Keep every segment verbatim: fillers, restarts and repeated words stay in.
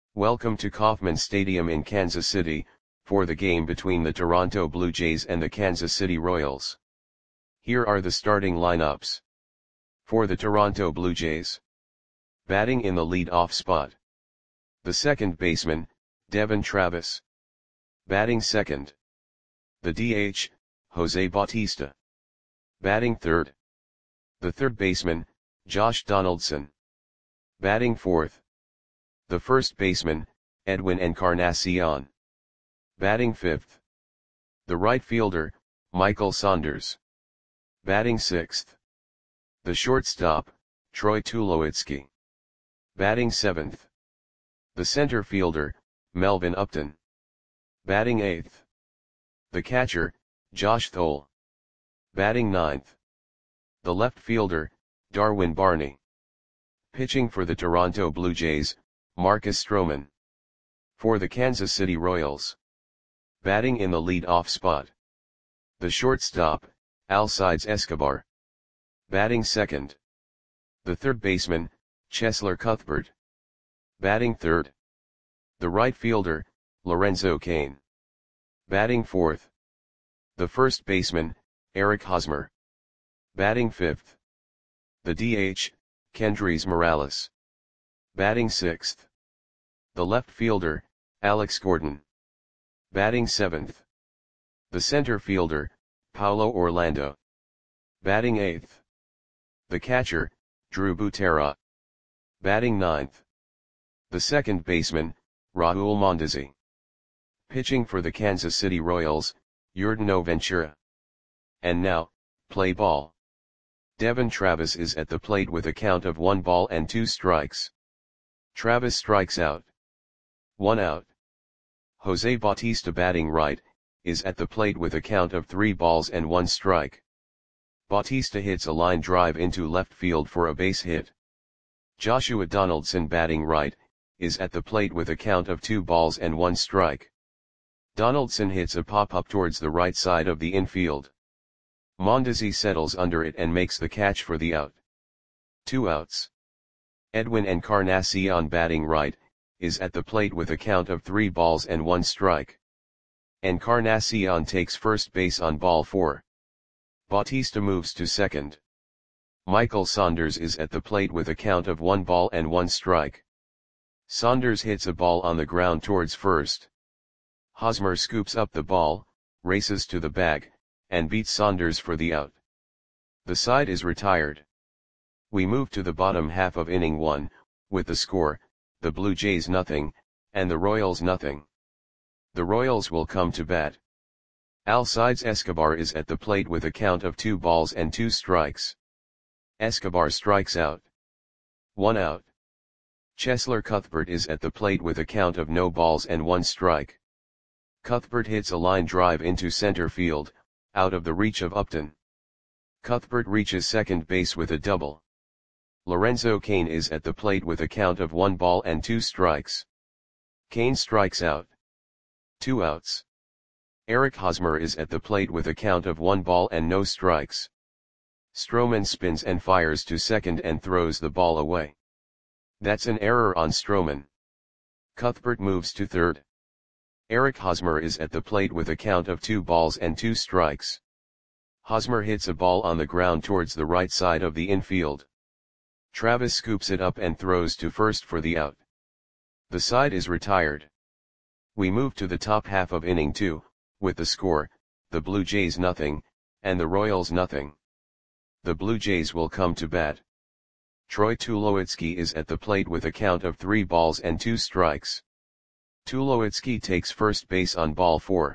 Welcome to Kauffman Stadium in Kansas City, for the game between the Toronto Blue Jays and the Kansas City Royals. Here are the starting lineups. For the Toronto Blue Jays. Batting in the lead-off spot. The second baseman, Devon Travis. Batting second. The D H, Jose Bautista. Batting third. The third baseman, Josh Donaldson. Batting fourth. The first baseman, Edwin Encarnacion. Batting fifth. The right fielder, Michael Saunders. Batting sixth. The shortstop, Troy Tulowitzki. Batting seventh. The center fielder, Melvin Upton. Batting eighth. The catcher, Josh Thole. Batting ninth. The left fielder, Darwin Barney. Pitching for the Toronto Blue Jays, Marcus Stroman. For the Kansas City Royals. Batting in the lead-off spot. The shortstop, Alcides Escobar. Batting second. The third baseman, Cheslor Cuthbert. Batting third. The right fielder, Lorenzo Cain. Batting fourth. The first baseman, Eric Hosmer. Batting fifth. The D H, Kendrys Morales. Batting sixth. The left fielder, Alex Gordon. Batting seventh. The center fielder, Paulo Orlando. Batting eighth. The catcher, Drew Butera. Batting ninth. The second baseman, Raul Mondesi. Pitching for the Kansas City Royals, Yordan Ventura. And now, play ball. Devon Travis is at the plate with a count of one ball and two strikes. Travis strikes out. One out. Jose Bautista batting right, is at the plate with a count of three balls and one strike. Bautista hits a line drive into left field for a base hit. Joshua Donaldson batting right, is at the plate with a count of two balls and one strike. Donaldson hits a pop-up towards the right side of the infield. Mondesi settles under it and makes the catch for the out. Two outs. Edwin Encarnacion batting right, is at the plate with a count of three balls and one strike. Encarnacion takes first base on ball four. Bautista moves to second. Michael Saunders is at the plate with a count of one ball and one strike. Saunders hits a ball on the ground towards first. Hosmer scoops up the ball, races to the bag, and beats Saunders for the out. The side is retired. We move to the bottom half of inning one, with the score, the Blue Jays nothing, and the Royals nothing. The Royals will come to bat. Alcides Escobar is at the plate with a count of two balls and two strikes. Escobar strikes out. One out. Cheslor Cuthbert is at the plate with a count of no balls and one strike. Cuthbert hits a line drive into center field, out of the reach of Upton. Cuthbert reaches second base with a double. Lorenzo Cain is at the plate with a count of one ball and two strikes. Cain strikes out. Two outs. Eric Hosmer is at the plate with a count of one ball and no strikes. Stroman spins and fires to second and throws the ball away. That's an error on Stroman. Cuthbert moves to third. Eric Hosmer is at the plate with a count of two balls and two strikes. Hosmer hits a ball on the ground towards the right side of the infield. Travis scoops it up and throws to first for the out. The side is retired. We move to the top half of inning two, with the score, the Blue Jays nothing, and the Royals nothing. The Blue Jays will come to bat. Troy Tulowitzki is at the plate with a count of three balls and two strikes. Tulowitzki takes first base on ball four.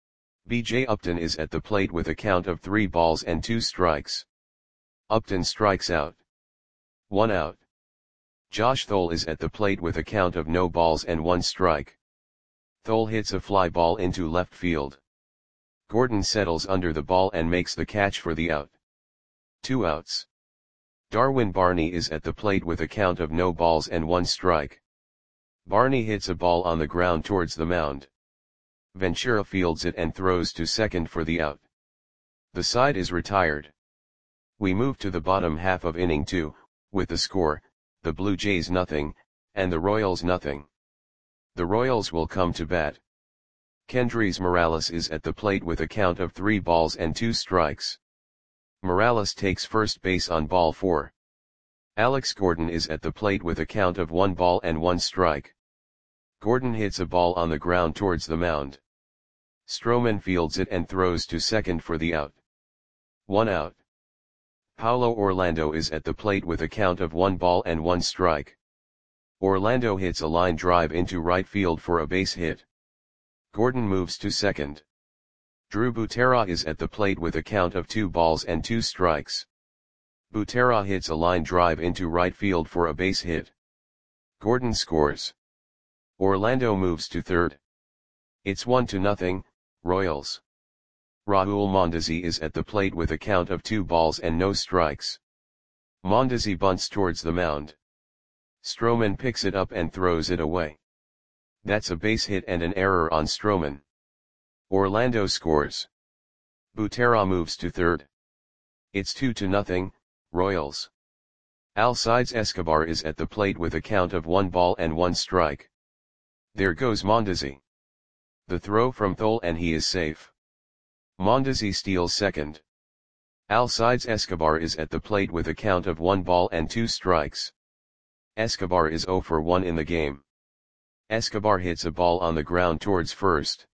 B J Upton is at the plate with a count of three balls and two strikes. Upton strikes out. One out. Josh Thole is at the plate with a count of no balls and one strike. Thole hits a fly ball into left field. Gordon settles under the ball and makes the catch for the out. Two outs. Darwin Barney is at the plate with a count of no balls and one strike. Barney hits a ball on the ground towards the mound. Ventura fields it and throws to second for the out. The side is retired. We move to the bottom half of inning two, with the score, the Blue Jays nothing, and the Royals nothing. The Royals will come to bat. Kendrys Morales is at the plate with a count of three balls and two strikes. Morales takes first base on ball four. Alex Gordon is at the plate with a count of one ball and one strike. Gordon hits a ball on the ground towards the mound. Stroman fields it and throws to second for the out. One out. Paulo Orlando is at the plate with a count of one ball and one strike. Orlando hits a line drive into right field for a base hit. Gordon moves to second. Drew Butera is at the plate with a count of two balls and two strikes. Butera hits a line drive into right field for a base hit. Gordon scores. Orlando moves to third. It's one to nothing, Royals. Raul Mondesi is at the plate with a count of two balls and no strikes. Mondesi bunts towards the mound. Stroman picks it up and throws it away. That's a base hit and an error on Stroman. Orlando scores. Butera moves to third. It's two to nothing, Royals. Alcides Escobar is at the plate with a count of one ball and one strike. There goes Mondesi. The throw from Thole and he is safe. Mondesi steals second. Alcides Escobar is at the plate with a count of one ball and two strikes. Escobar is zero for one in the game. Escobar hits a ball on the ground towards first.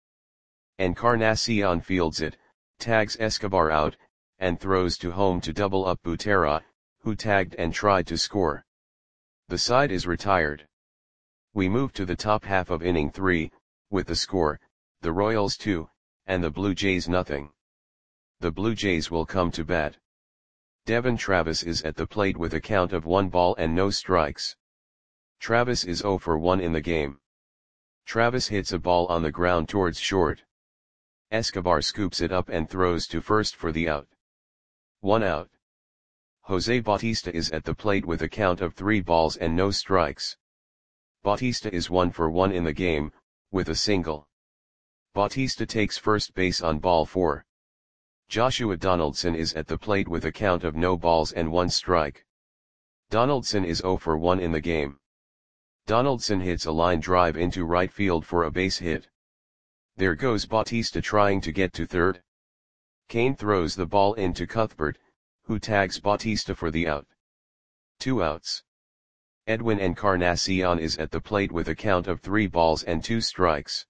Encarnacion fields it, tags Escobar out, and throws to home to double up Butera, who tagged and tried to score. The side is retired. We move to the top half of inning three, with the score, the Royals two, and the Blue Jays nothing. The Blue Jays will come to bat. Devon Travis is at the plate with a count of one ball and no strikes. Travis is zero for one in the game. Travis hits a ball on the ground towards short. Escobar scoops it up and throws to first for the out. One out. Jose Bautista is at the plate with a count of three balls and no strikes. Bautista is one for one in the game, with a single. Bautista takes first base on ball four. Joshua Donaldson is at the plate with a count of no balls and one strike. Donaldson is zero for one in the game. Donaldson hits a line drive into right field for a base hit. There goes Bautista trying to get to third. Kane throws the ball into Cuthbert, who tags Bautista for the out. Two outs. Edwin Encarnacion is at the plate with a count of three balls and two strikes.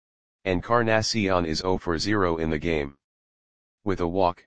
Encarnacion is zero for zero in the game. With a walk.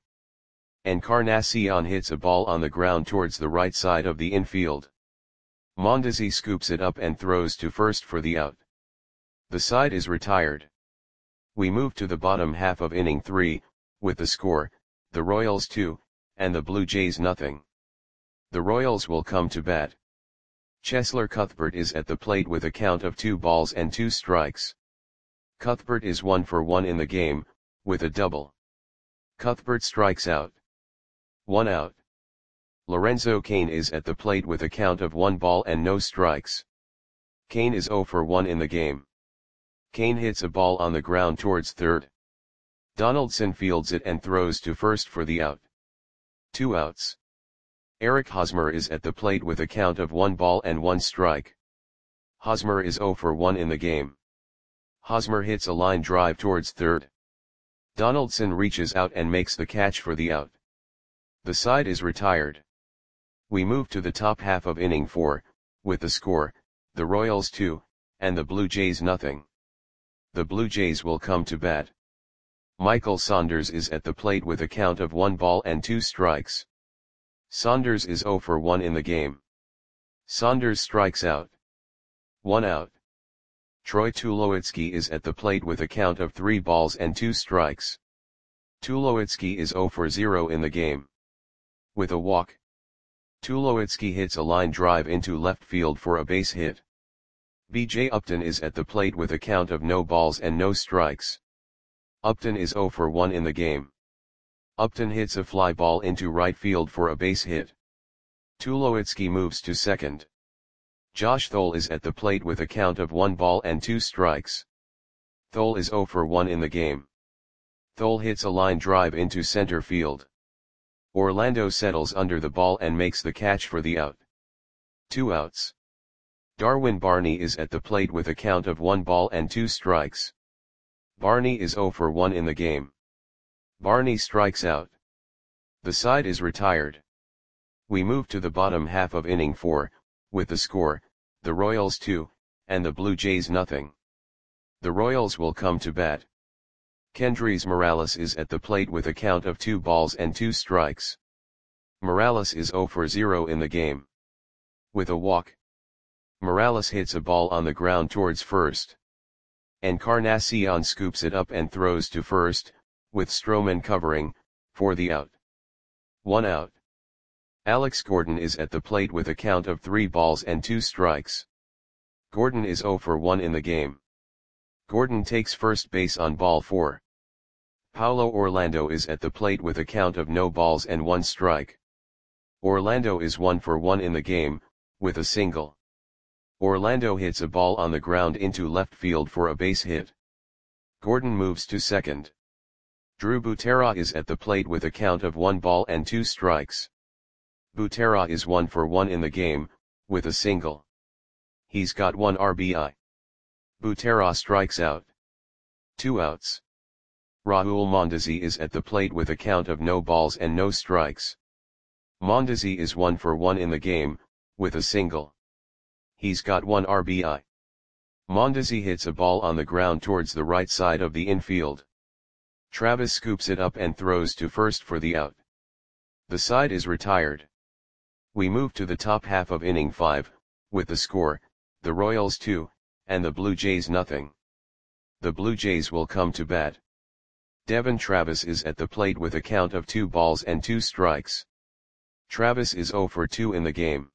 Encarnacion hits a ball on the ground towards the right side of the infield. Mondesi scoops it up and throws to first for the out. The side is retired. We move to the bottom half of inning three, with the score, the Royals two, and the Blue Jays nothing. The Royals will come to bat. Cheslor Cuthbert is at the plate with a count of two balls and two strikes. Cuthbert is one for one in the game, with a double. Cuthbert strikes out. One out. Lorenzo Cain is at the plate with a count of one ball and no strikes. Cain is zero for one in the game. Cain hits a ball on the ground towards third. Donaldson fields it and throws to first for the out. Two outs. Eric Hosmer is at the plate with a count of one ball and one strike. Hosmer is zero for one in the game. Hosmer hits a line drive towards third. Donaldson reaches out and makes the catch for the out. The side is retired. We move to the top half of inning four, with the score, the Royals two, and the Blue Jays nothing. The Blue Jays will come to bat. Michael Saunders is at the plate with a count of one ball and two strikes. Saunders is zero for one in the game. Saunders strikes out. One out. Troy Tulowitzki is at the plate with a count of three balls and two strikes. Tulowitzki is zero for zero in the game. With a walk. Tulowitzki hits a line drive into left field for a base hit. B J Upton is at the plate with a count of no balls and no strikes. Upton is zero for one in the game. Upton hits a fly ball into right field for a base hit. Tulowitzki moves to second. Josh Thole is at the plate with a count of one ball and two strikes. Thole is zero for one in the game. Thole hits a line drive into center field. Orlando settles under the ball and makes the catch for the out. Two outs. Darwin Barney is at the plate with a count of one ball and two strikes. Barney is zero for one in the game. Barney strikes out. The side is retired. We move to the bottom half of inning four, with the score, the Royals two, and the Blue Jays nothing. The Royals will come to bat. Kendrys Morales is at the plate with a count of two balls and two strikes. Morales is zero for zero in the game. With a walk, Morales hits a ball on the ground towards first. Encarnacion scoops it up and throws to first, with Stroman covering, for the out. One out. Alex Gordon is at the plate with a count of three balls and two strikes. Gordon is zero for one in the game. Gordon takes first base on ball four. Paulo Orlando is at the plate with a count of no balls and one strike. Orlando is one for one in the game, with a single. Orlando hits a ball on the ground into left field for a base hit. Gordon moves to second. Drew Butera is at the plate with a count of one ball and two strikes. Butera is one for one in the game, with a single. He's got one R B I. Butera strikes out. Two outs. Raul Mondesi is at the plate with a count of no balls and no strikes. Mondesi is one for one in the game, with a single. He's got one R B I. Mondesi hits a ball on the ground towards the right side of the infield. Travis scoops it up and throws to first for the out. The side is retired. We move to the top half of inning five, with the score, the Royals two, and the Blue Jays nothing. The Blue Jays will come to bat. Devon Travis is at the plate with a count of two balls and two strikes. Travis is zero for two in the game.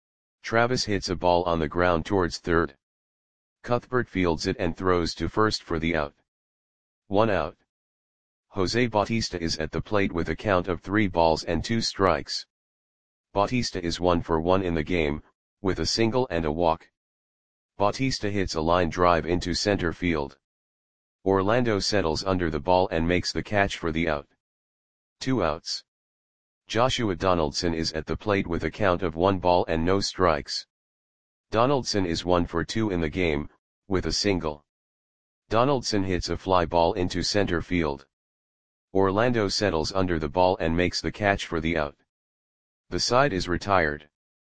Travis hits a ball on the ground towards third. Cuthbert fields it and throws to first for the out. One out. Jose Bautista is at the plate with a count of three balls and two strikes. Bautista is one for one in the game, with a single and a walk. Bautista hits a line drive into center field. Orlando settles under the ball and makes the catch for the out. Two outs. Joshua Donaldson is at the plate with a count of one ball and no strikes. Donaldson is one for two in the game, with a single. Donaldson hits a fly ball into center field. Orlando settles under the ball and makes the catch for the out. The side is retired.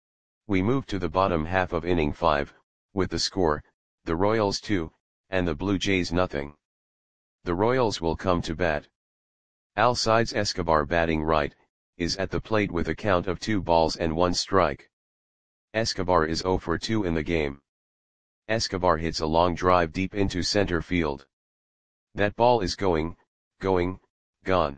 We move to the bottom half of inning five, with the score, the Royals two, and the Blue Jays nothing. The Royals will come to bat. Alcides Escobar, batting right, is at the plate with a count of two balls and one strike. Escobar is zero for two in the game. Escobar hits a long drive deep into center field. That ball is going, going, gone.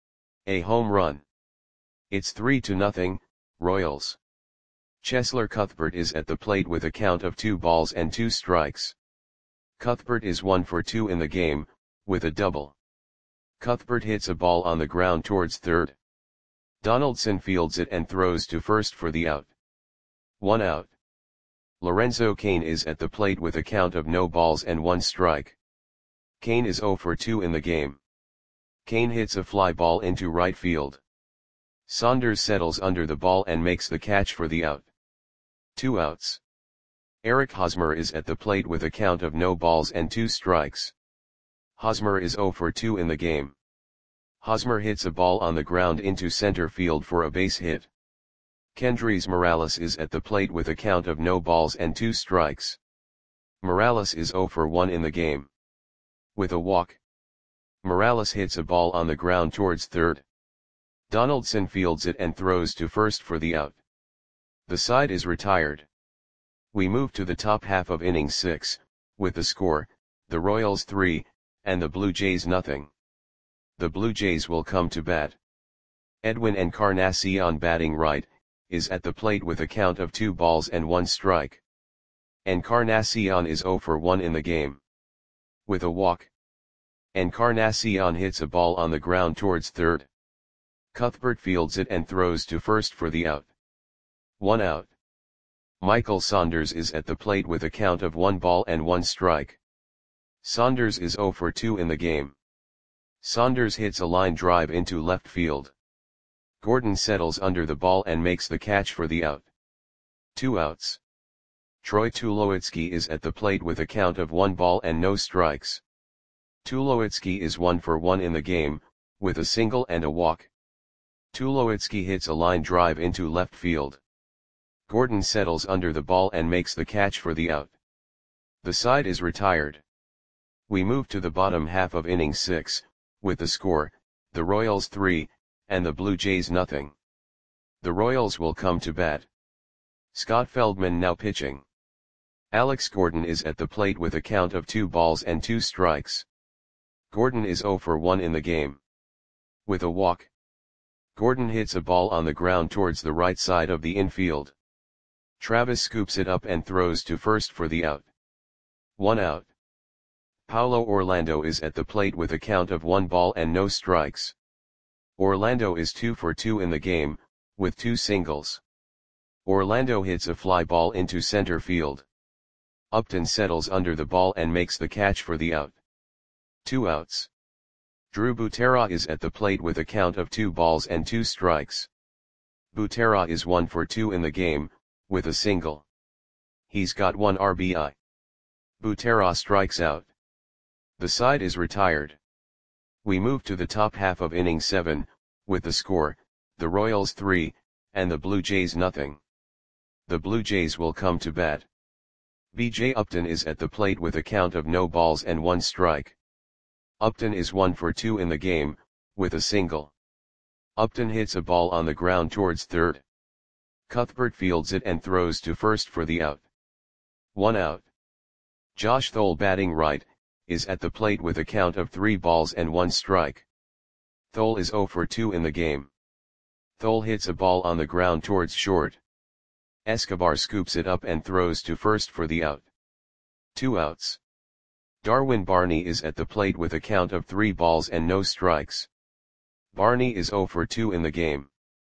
A home run. It's three to nothing, Royals. Cheslor Cuthbert is at the plate with a count of two balls and two strikes. Cuthbert is one for two in the game, with a double. Cuthbert hits a ball on the ground towards third. Donaldson fields it and throws to first for the out. One out. Lorenzo Cain is at the plate with a count of no balls and one strike. Cain is zero for two in the game. Cain hits a fly ball into right field. Saunders settles under the ball and makes the catch for the out. Two outs. Eric Hosmer is at the plate with a count of no balls and two strikes. Hosmer is zero for two in the game. Hosmer hits a ball on the ground into center field for a base hit. Kendrys Morales is at the plate with a count of no balls and two strikes. Morales is zero for one in the game. With a walk, Morales hits a ball on the ground towards third. Donaldson fields it and throws to first for the out. The side is retired. We move to the top half of inning six, with the score, the Royals three, and the Blue Jays nothing. The Blue Jays will come to bat. Edwin Encarnacion, batting right, is at the plate with a count of two balls and one strike. Encarnacion is zero for one in the game. With a walk, Encarnacion hits a ball on the ground towards third. Cuthbert fields it and throws to first for the out. One out. Michael Saunders is at the plate with a count of one ball and one strike. Saunders is zero for two in the game. Saunders hits a line drive into left field. Gordon settles under the ball and makes the catch for the out. Two outs. Troy Tulowitzki is at the plate with a count of one ball and no strikes. Tulowitzki is one for one in the game, with a single and a walk. Tulowitzki hits a line drive into left field. Gordon settles under the ball and makes the catch for the out. The side is retired. We move to the bottom half of inning six, with the score, the Royals three, and the Blue Jays nothing. The Royals will come to bat. Scott Feldman now pitching. Alex Gordon is at the plate with a count of two balls and two strikes. Gordon is zero for one in the game. With a walk. Gordon hits a ball on the ground towards the right side of the infield. Travis scoops it up and throws to first for the out. One out. Paulo Orlando is at the plate with a count of one ball and no strikes. Orlando is two for two in the game, with two singles. Orlando hits a fly ball into center field. Upton settles under the ball and makes the catch for the out. Two outs. Drew Butera is at the plate with a count of two balls and two strikes. Butera is one for two in the game, with a single. He's got one R B I. Butera strikes out. The side is retired. We move to the top half of inning seven, with the score, the Royals three, and the Blue Jays nothing. The Blue Jays will come to bat. B J Upton is at the plate with a count of no balls and one strike. Upton is one for two in the game, with a single. Upton hits a ball on the ground towards third. Cuthbert fields it and throws to first for the out. One out. Josh Thole batting right, is at the plate with a count of three balls and one strike. Thole is zero for two in the game. Thole hits a ball on the ground towards short. Escobar scoops it up and throws to first for the out. Two outs. Darwin Barney is at the plate with a count of three balls and no strikes. Barney is zero for two in the game.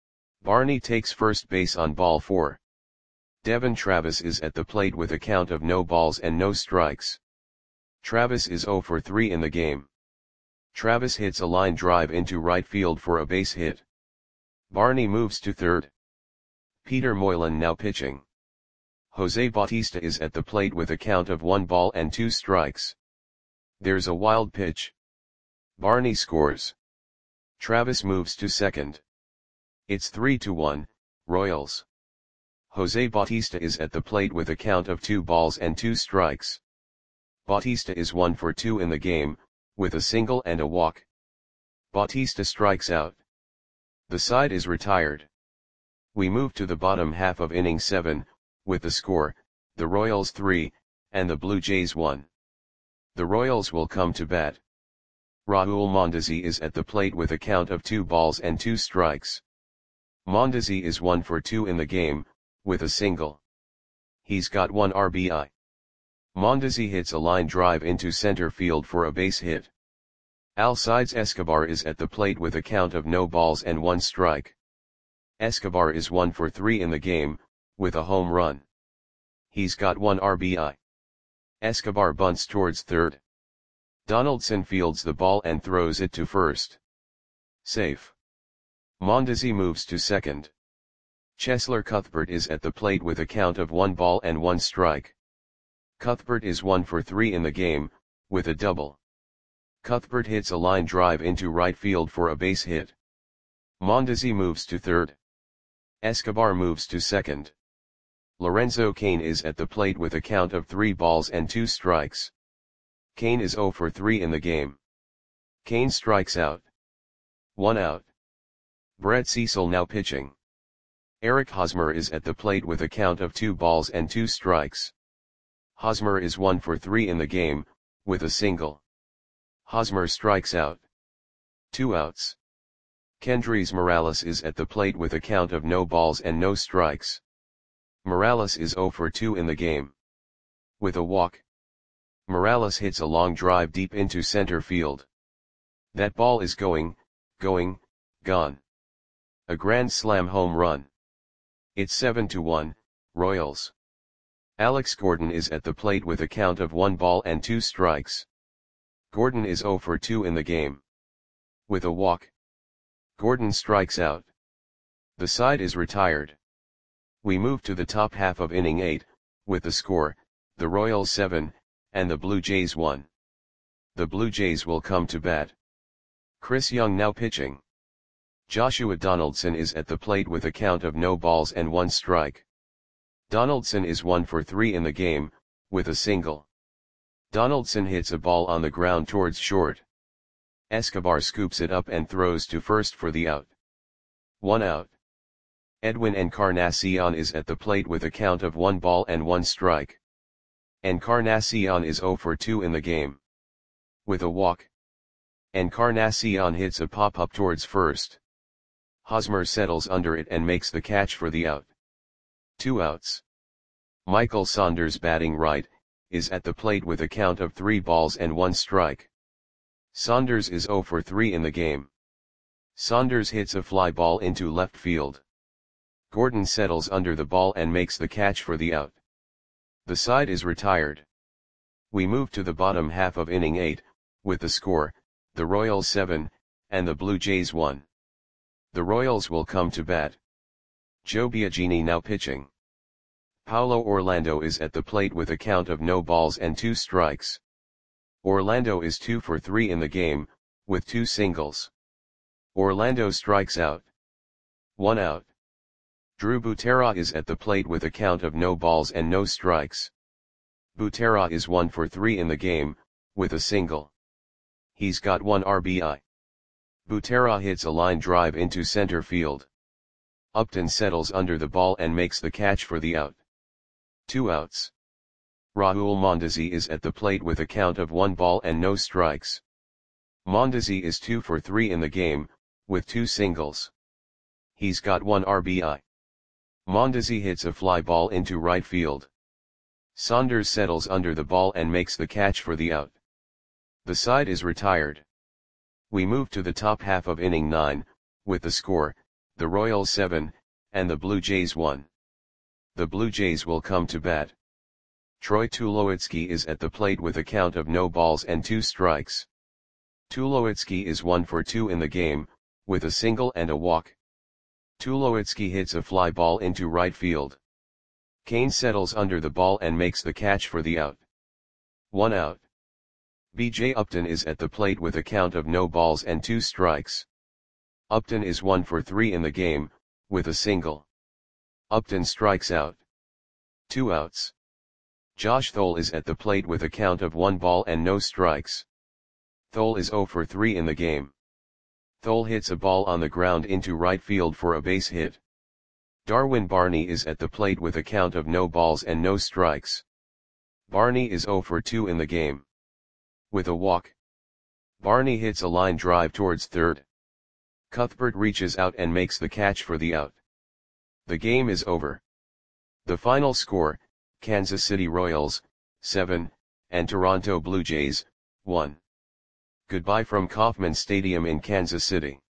Barney takes first base on ball four. Devon Travis is at the plate with a count of no balls and no strikes. Travis is zero for three in the game. Travis hits a line drive into right field for a base hit. Barney moves to third. Peter Moylan now pitching. Jose Bautista is at the plate with a count of one ball and two strikes. There's a wild pitch. Barney scores. Travis moves to second. It's three to one, Royals. Jose Bautista is at the plate with a count of two balls and two strikes. Bautista is one for two in the game, with a single and a walk. Bautista strikes out. The side is retired. We move to the bottom half of inning seven, with the score, the Royals three, and the Blue Jays one. The Royals will come to bat. Raul Mondesi is at the plate with a count of two balls and two strikes. Mondesi is one for two in the game, with a single. He's got one R B I. Mondesi hits a line drive into center field for a base hit. Alcides Escobar is at the plate with a count of no balls and one strike. Escobar is one for three in the game, with a home run. He's got one R B I. Escobar bunts towards third. Donaldson fields the ball and throws it to first. Safe. Mondesi moves to second. Cheslor Cuthbert is at the plate with a count of one ball and one strike. Cuthbert is one for three in the game, with a double. Cuthbert hits a line drive into right field for a base hit. Mondesi moves to third. Escobar moves to second. Lorenzo Cain is at the plate with a count of three balls and two strikes. Cain is zero for three in the game. Cain strikes out. One out. Brett Cecil now pitching. Eric Hosmer is at the plate with a count of two balls and two strikes. Hosmer is one for three in the game, with a single. Hosmer strikes out. Two outs. Kendrys Morales is at the plate with a count of no balls and no strikes. Morales is zero for two in the game. With a walk. Morales hits a long drive deep into center field. That ball is going, going, gone. A grand slam home run. It's seven to one, Royals. Alex Gordon is at the plate with a count of one ball and two strikes. Gordon is zero for two in the game. With a walk. Gordon strikes out. The side is retired. We move to the top half of inning eight, With the score, the Royals seven, and the Blue Jays one. The Blue Jays will come to bat. Chris Young now pitching. Joshua Donaldson is at the plate with a count of no balls and one strike. Donaldson is one for three in the game, with a single. Donaldson hits a ball on the ground towards short. Escobar scoops it up and throws to first for the out. One out. Edwin Encarnacion is at the plate with a count of one ball and one strike. Encarnacion is zero for two in the game. With a walk. Encarnacion hits a pop-up towards first. Hosmer settles under it and makes the catch for the out. Two outs. Michael Saunders, batting right, is at the plate with a count of three balls and one strike. Saunders is zero for three in the game. Saunders hits a fly ball into left field. Gordon settles under the ball and makes the catch for the out. The side is retired. We move to the bottom half of inning eight, with the score, the Royals seven, and the Blue Jays one. The Royals will come to bat. Joe Biagini now pitching. Paulo Orlando is at the plate with a count of no balls and two strikes. Orlando is two for three in the game, with two singles. Orlando strikes out. One out. Drew Butera is at the plate with a count of no balls and no strikes. Butera is one for three in the game, with a single. He's got one R B I. Butera hits a line drive into center field. Upton settles under the ball and makes the catch for the out. Two outs. Raul Mondesi is at the plate with a count of one ball and no strikes. Mondesi is two for three in the game, with two singles. He's got one R B I. Mondesi hits a fly ball into right field. Saunders settles under the ball and makes the catch for the out. The side is retired. We move to the top half of inning nine, with the score, the Royals seven, and the Blue Jays one. The Blue Jays will come to bat. Troy Tulowitzki is at the plate with a count of no balls and two strikes. Tulowitzki is one for two in the game, with a single and a walk. Tulowitzki hits a fly ball into right field. Kane settles under the ball and makes the catch for the out. One out. B J Upton is at the plate with a count of no balls and two strikes. Upton is one for three in the game, with a single. Upton strikes out. Two outs. Josh Thole is at the plate with a count of one ball and no strikes. Thole is zero for three in the game. Thole hits a ball on the ground into right field for a base hit. Darwin Barney is at the plate with a count of no balls and no strikes. Barney is zero for two in the game. With a walk. Barney hits a line drive towards third. Cuthbert reaches out and makes the catch for the out. The game is over. The final score, Kansas City Royals, seven, and Toronto Blue Jays, one. Goodbye from Kauffman Stadium in Kansas City.